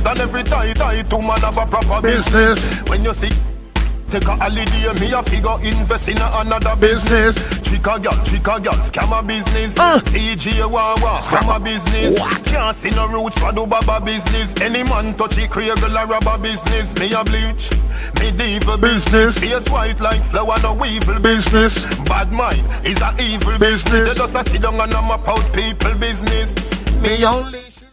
and every tie two man have a proper business. When you see take a holiday, me a figure invest in another business. Chica gal, scammer business. CJ Wawa, scammer business. Can't see no roots for do baba business. Any man touch it, create a rubber business. Me a bleach, me diva business. Face white like flower, no evil business. Bad mind is a evil business. They just a sit down and map out people business. Me only